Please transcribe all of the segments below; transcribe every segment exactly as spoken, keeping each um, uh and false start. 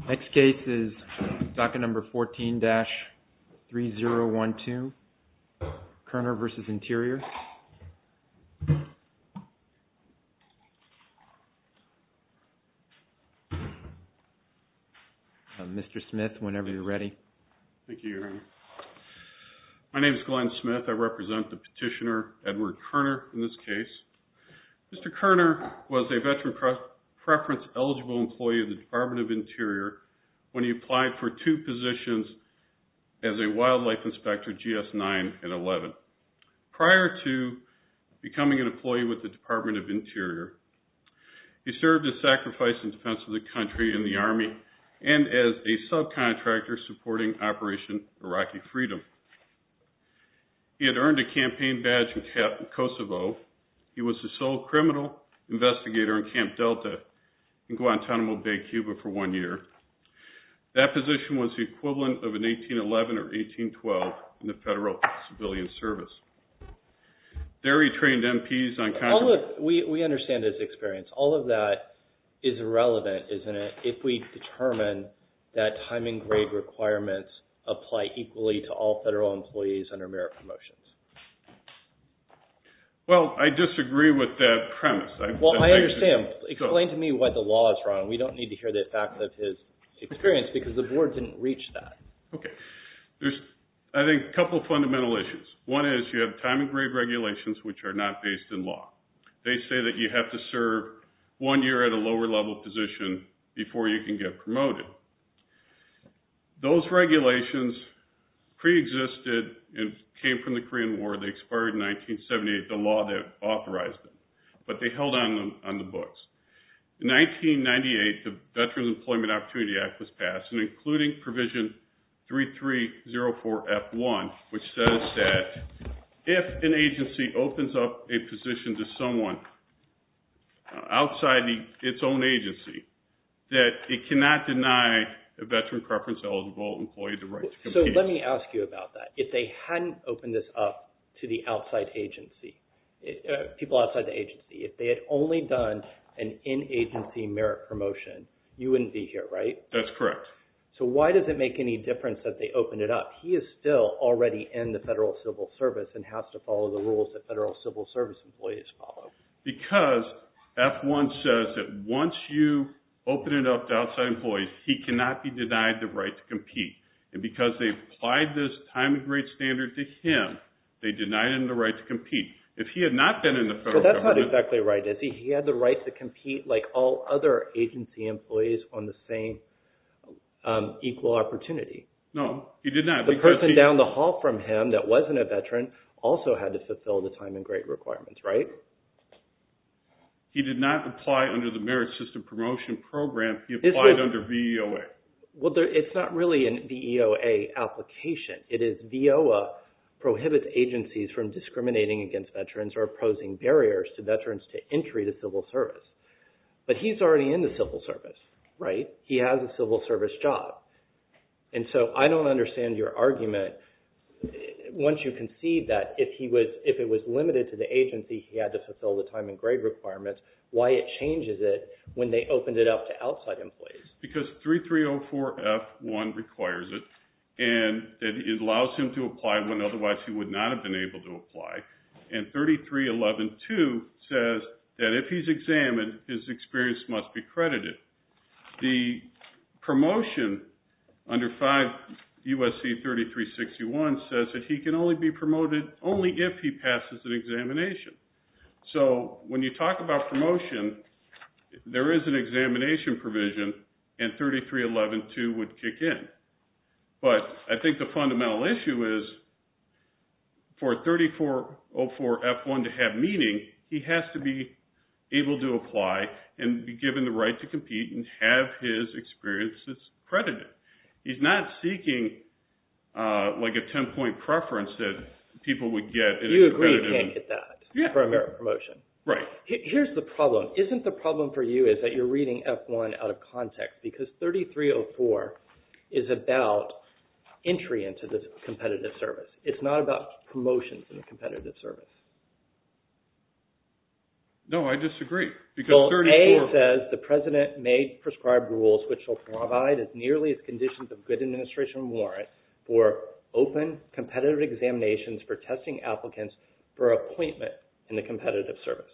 Next case is docket number fourteen dash three zero one two, Kerner versus Interior. Uh, Mister Smith, whenever you're ready. Thank you, Your Honor. My name is Glenn Smith. I represent the petitioner, Edward Kerner, in this case. Mister Kerner was a veteran pre- preference eligible employee of the Department of Interior when he applied for two positions as a wildlife inspector, G S nine and eleven. Prior to becoming an employee with the Department of Interior, he served as sacrifice in defense of the country in the Army and as a subcontractor supporting Operation Iraqi Freedom. He had earned a campaign badge in Kosovo. He was the sole criminal investigator in Camp Delta in Guantanamo Bay, Cuba for one year. That position was the equivalent of an eighteen eleven or eighteen twelve in the federal civilian service. There he trained M Ps on... Contra- all of, we, we understand his experience. All of that is irrelevant, isn't it, if we determine that time and grade requirements apply equally to all federal employees under merit promotions? Well, I disagree with that premise. I, well, I, I understand. To, Explain so. to me why the law is wrong. We don't need to hear the facts of his experience because the board didn't reach that. Okay. There's, I think, a couple of fundamental issues. One is you have time and grade regulations which are not based in law. They say that you have to serve one year at a lower level position before you can get promoted. Those regulations pre-existed and came from the Korean War. They expired in nineteen seventy-eight, the law that authorized them. But they held on them on the books. In nineteen ninety-eight, the Veterans Employment Opportunity Act was passed, and including provision thirty-three oh four F one, which says that if an agency opens up a position to someone outside the, its own agency, that it cannot deny a veteran preference eligible employee the right to compete. So let me ask you about that. If they hadn't opened this up to the outside agency, uh, people outside the agency, if they had only done an in-agency merit promotion, you wouldn't be here, right? That's correct. So why does it make any difference that they opened it up? He is still already in the federal civil service and has to follow the rules that federal civil service employees follow. Because F one says that once you open it up to outside employees, he cannot be denied the right to compete. And because they applied this time and grade standard to him, they denied him the right to compete. If he had not been in the federal government... So that's government, not exactly right, is he? He had the right to compete like all other agency employees on the same um, equal opportunity. No, he did not. The person he, down the hall from him that wasn't a veteran also had to fulfill the time and grade requirements, right? He did not apply under the Merit System Promotion Program. He applied was, under V E O A. Well, there, it's not really an V E O A application. It is V O A prohibits agencies from discriminating against veterans or posing barriers to veterans to entry to civil service. But he's already in the civil service, right? He has a civil service job. And so I don't understand your argument. Once you concede that if he was, if it was limited to the agency, he had to fulfill the time and grade requirements, why it changes it when they opened it up to outside employees? Because thirty-three oh four F one requires it, and that it allows him to apply when otherwise he would not have been able to apply. And thirty-three eleven two says that if he's examined, his experience must be credited. The promotion under five U S C thirty-three sixty-one says that he can only be promoted only if he passes an examination. So when you talk about promotion, there is an examination provision, and thirty-three eleven two would kick in. But I think the fundamental issue is for thirty-four oh four F one to have meaning, he has to be able to apply and be given the right to compete and have his experiences credited. He's not seeking uh, like a ten-point preference that people would get. In you a agree you can't get that yeah. for a merit promotion. Right. Here's the problem. Isn't the problem for you is that you're reading F one out of context because thirty-three oh four is about entry into the competitive service. It's not about promotions in the competitive service. No, I disagree. Because Well, thirty-four A says the president may prescribe rules which shall provide as nearly as conditions of good administration warrant for open, competitive examinations for testing applicants for appointment in the competitive service.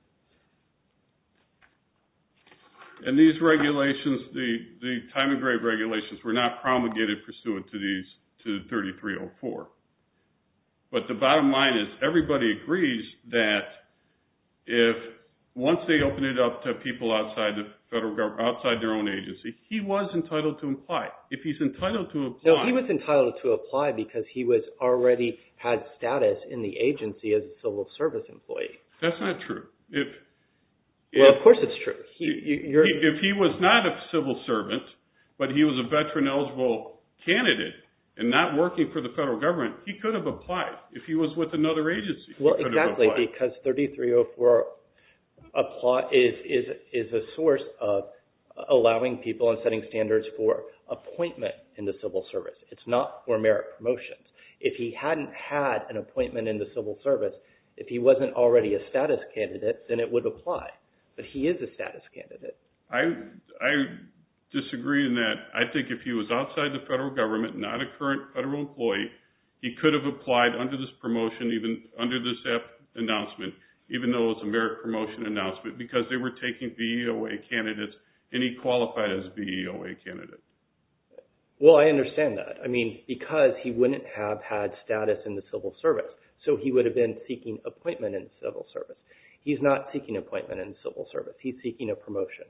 And these regulations, the, the time and grade regulations, were not promulgated pursuant to these to thirty-three oh four. But the bottom line is everybody agrees that if once they open it up to people outside the federal government, outside their own agency, he was entitled to apply. If he's entitled to apply... No, he was entitled to apply because he was already had status in the agency as a civil service employee. That's not true. If Well, if, of course it's true. He, you, you're, if he was not a civil servant, but he was a veteran-eligible candidate and not working for the federal government, he could have applied. If he was with another agency, well, he could exactly, have applied. because thirty-three oh four apply, is, is, is a source of allowing people and setting standards for appointment in the civil service. It's not for merit promotions. If he hadn't had an appointment in the civil service, if he wasn't already a status candidate, then it would apply. But he is a status candidate. I I disagree in that. I think if he was outside the federal government, not a current federal employee, he could have applied under this promotion, even under this announcement, even though it was a merit promotion announcement, because they were taking V E O A candidates, and he qualified as a V E O A candidate. Well, I understand that. I mean, because he wouldn't have had status in the civil service, so he would have been seeking appointment in the civil service. He's not seeking appointment in the civil service. He's seeking a promotion.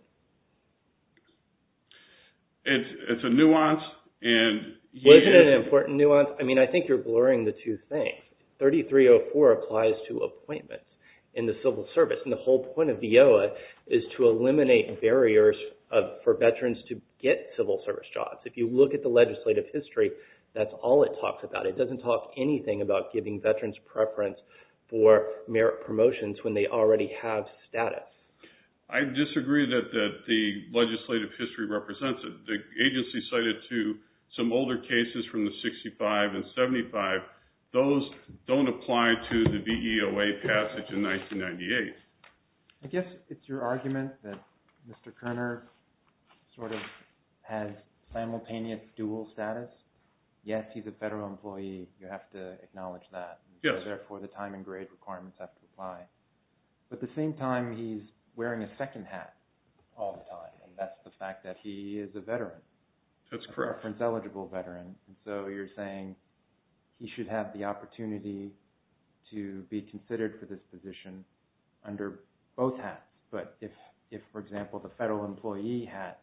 It's it's a nuance, and he Wasn't is, it an important nuance? I mean, I think you're blurring the two things. thirty-three oh four applies to appointments in the civil service, and the whole point of V O A is to eliminate barriers of, for veterans to get civil service jobs. If you look at the legislative history, that's all it talks about. It doesn't talk anything about giving veterans preference for merit promotions when they already have status. I disagree that, that the legislative history represents it. The agency cited to some older cases from the sixty-five and seventy-five. Those don't apply to the V E O A passage in nineteen ninety-eight. I guess it's your argument that Mister Kerner sort of has simultaneous dual status. Yes, he's a federal employee. You have to acknowledge that. Yes. So therefore, the time and grade requirements have to apply. But at the same time, he's wearing a second hat all the time, and that's the fact that he is a veteran. That's a correct. preference-eligible veteran. And so you're saying he should have the opportunity to be considered for this position under both hats. But if, if for example, the federal employee hat,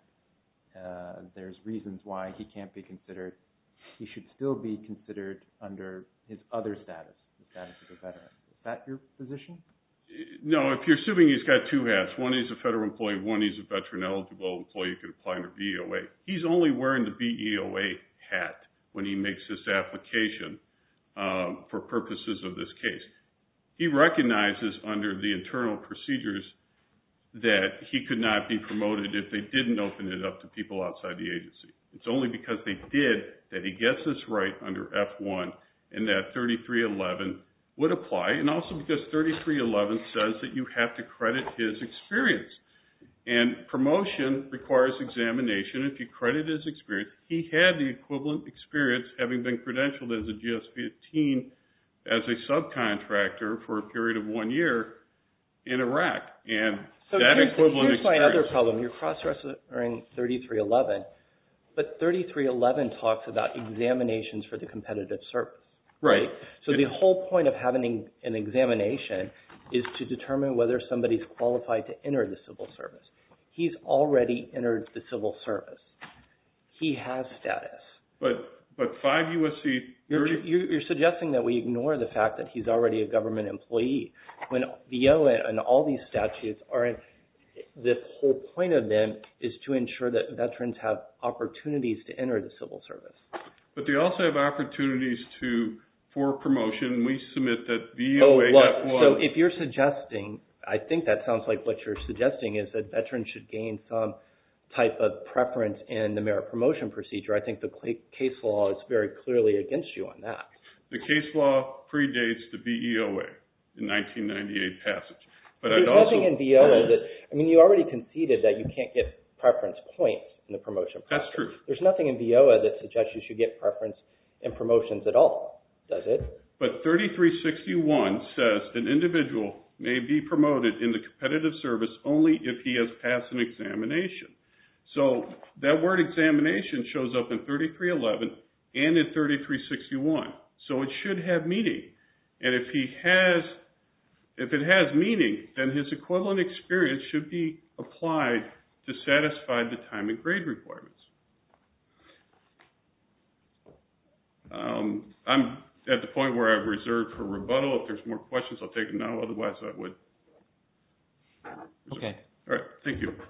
uh, there's reasons why he can't be considered, he should still be considered under his other status, the status of a veteran. Is that your position? No, if you're assuming he's got two hats, one he's a federal employee, one he's a veteran-eligible employee who could apply under V E O A. He's only wearing the V E O A hat when he makes this application um, for purposes of this case. He recognizes under the internal procedures that he could not be promoted if they didn't open it up to people outside the agency. It's only because they did that he gets this right under F one and that thirty-three eleven would apply, and also because thirty-three eleven says that you have to credit his experience. And promotion requires examination. If you credit his experience, he had the equivalent experience having been credentialed as a G S fifteen as a subcontractor for a period of one year in Iraq. And so that here's, equivalent here's my experience... other problem. You're cross-referencing thirty-three eleven, but thirty-three eleven talks about examinations for the competitive service. Right. So the whole point of having an examination is to determine whether somebody's qualified to enter the civil service. He's already entered the civil service. He has status. But but five U S C You're, you're suggesting that we ignore the fact that he's already a government employee when V O A and all these statutes are in, the whole point of them is to ensure that veterans have opportunities to enter the civil service. But they also have opportunities to for promotion. We submit that V O A oh, well, F one... So if you're suggesting, I think that sounds like what you're suggesting is that veterans should gain some type of preference in the merit promotion procedure. I think the case law is very clearly against you on that. The case law predates the V E O A in nineteen ninety-eight passage. But There's I'd also, nothing in V O A that, I mean, you already conceded that you can't get preference points in the promotion process. That's true. There's nothing in V O A that suggests you should get preference in promotions at all, does it? But thirty-three sixty-one says an individual may be promoted in the competitive service only if he has passed an examination. So that word examination shows up in thirty-three eleven and in thirty-three sixty-one. So it should have meaning. And if he has, if it has meaning, then his equivalent experience should be applied to satisfy the time and grade requirements. Um, I'm at the point where I've reserved for rebuttal. If there's more questions, I'll take them now. Otherwise, I would. Okay. All right. Thank you.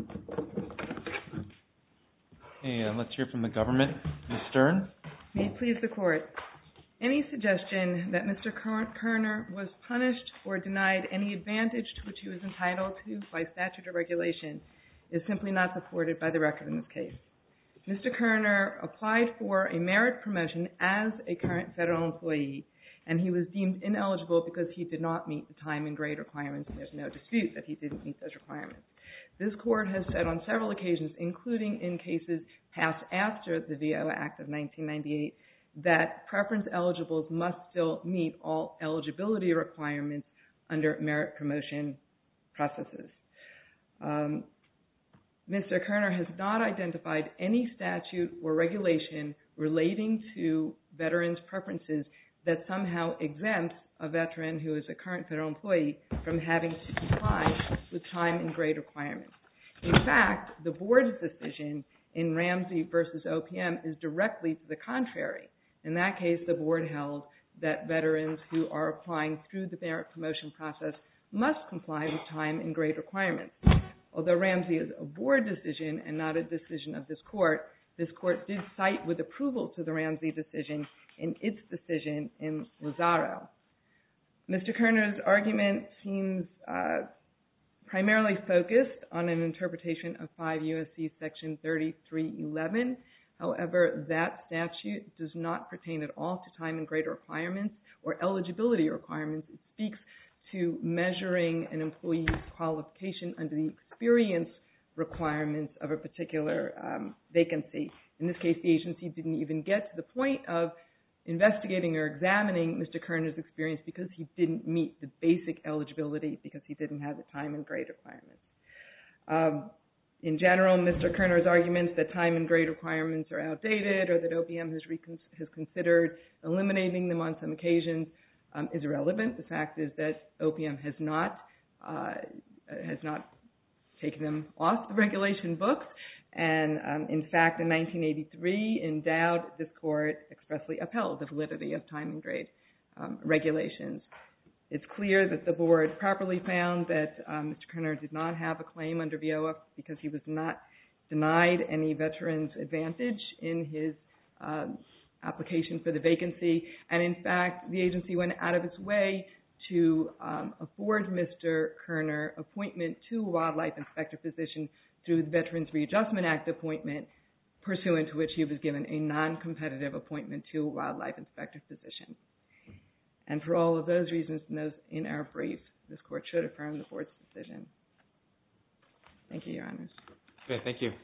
And let's hear from the government. Miz Stern. May it please the Court. Any suggestion that Mister Kerner was punished or denied any advantage to which he was entitled to by statute or regulation is simply not supported by the record in this case. Mister Kerner applied for a merit promotion as a current federal employee, and he was deemed ineligible because he did not meet the time and grade requirements, and there's no dispute that he didn't meet those requirements. This Court has said on several occasions, including in cases passed after the V O A Act of nineteen ninety-eight, that preference eligibles must still meet all eligibility requirements under merit promotion processes. Um, Mister Kerner has not identified any statute or regulation relating to veterans' preferences that somehow exempts a veteran who is a current federal employee from having to comply with time and grade requirements. In fact, the Board's decision in Ramsey versus O P M is directly to the contrary. In that case, the Board held that veterans who are applying through the merit promotion process must comply with time and grade requirements. Although Ramsey is a Board decision and not a decision of this Court, this Court did cite with approval to the Ramsey decision in its decision in Lazaro. Mister Kerner's argument seems uh, primarily focused on an interpretation of five U S C section thirty-three eleven. However, that statute does not pertain at all to time and grade requirements or eligibility requirements. It speaks to measuring an employee's qualification under the experience requirements of a particular um, vacancy. In this case, the agency didn't even get to the point of investigating or examining Mister Kerner's experience because he didn't meet the basic eligibility because he didn't have the time and grade requirements. Um, in general, Mister Kerner's arguments that time and grade requirements are outdated or that O P M has, recon- has considered eliminating them on some occasions um, is irrelevant. The fact is that O P M has not uh, has not taken them off the regulation books. And um, in fact, in nineteen eighty-three, in Dowd, this Court expressly upheld the validity of time and grade um, regulations. It's clear that the Board properly found that um, Mister Kerner did not have a claim under V O A because he was not denied any veteran's advantage in his um, application for the vacancy. And in fact, the agency went out of its way to um, afford Mister Kerner appointment to a wildlife inspector position through the Veterans Readjustment Act appointment, pursuant to which he was given a non-competitive appointment to a wildlife inspector position. And for all of those reasons and those in our brief, this Court should affirm the Board's decision. Thank you, Your Honors. Okay, thank you.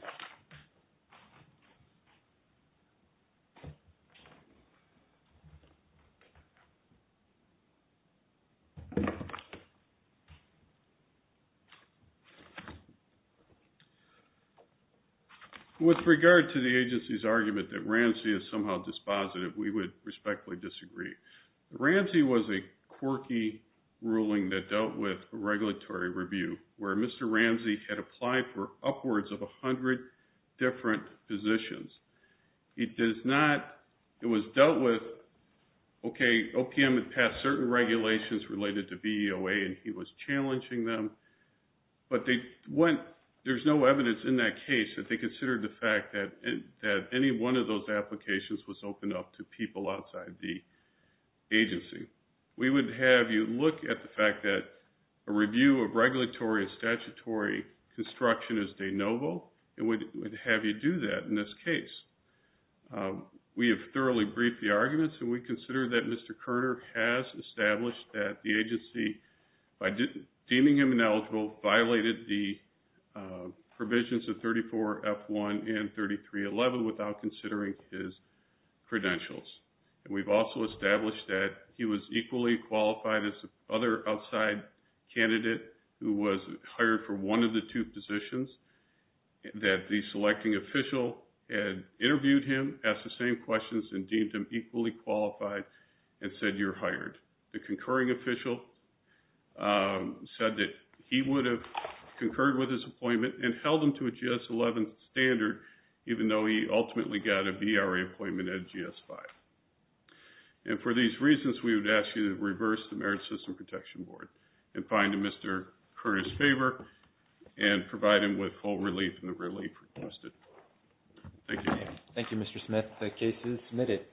With regard to the agency's argument that Ramsey is somehow dispositive, we would respectfully disagree. Ramsey was a quirky ruling that dealt with a regulatory review where Mister Ramsey had applied for upwards of one hundred different positions. It does not, it was dealt with, okay, O P M had passed certain regulations related to V E O A and he was challenging them, but they went, there's no evidence in that case that they considered the fact that that any one of those applications was opened up to people outside the agency. We would have you look at the fact that a review of regulatory and statutory construction is de novo, and would, would have you do that in this case. Um, we have thoroughly briefed the arguments, and we consider that Mister Kerner has established that the agency, by di- deeming him ineligible violated the uh, provisions of thirty-four F one and thirty-three eleven without considering his credentials. And we've also established that he was equally qualified as the other outside candidate who was hired for one of the two positions, that the selecting official had interviewed him, asked the same questions, and deemed him equally qualified and said, "You're hired." The concurring official um, said that he would have concurred with his appointment and held him to a G S eleven standard, even though he ultimately got a B R A appointment at G S five. And for these reasons, we would ask you to reverse the Merit System Protection Board and find in Mister Kerner's favor and provide him with full relief in the relief requested. Thank you. Thank you, Mister Smith. The case is submitted.